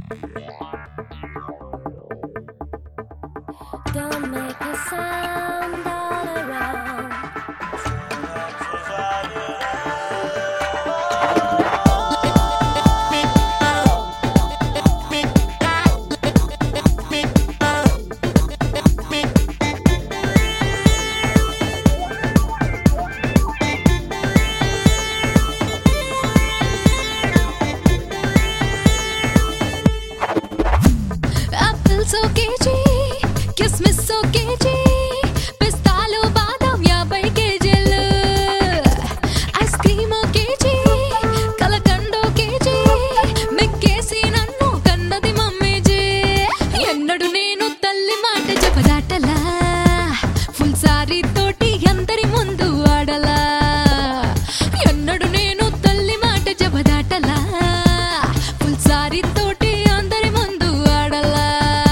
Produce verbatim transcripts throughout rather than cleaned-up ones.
Don't make a sound all around. Apple so cagey, kismis so cagey, pistalu badam యాభై కేజీలు, ice cream ఓ K G, కలకండ ఓ K G, మెక్కేసి నన్ను కన్నది మమ్మీజీ. ఎన్నడు నేను తల్లి మాట చెప్పదాటలా, ఫుల్ సారీ తోటి అందరి ముందు ఆడలా. ఎన్నడు నేను తల్లి మాట చెప్పదాటలా, ఫుల్ సారీ తోటి అందరి ముందు ఆడలా.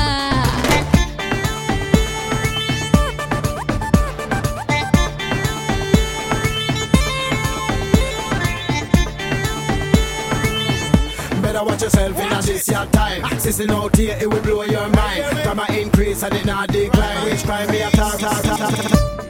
Better watch yourself in a this your time. Sissing out here, it will blow your mind. From a increase and it not decline. Which crime me a talk, talk, talk, talk.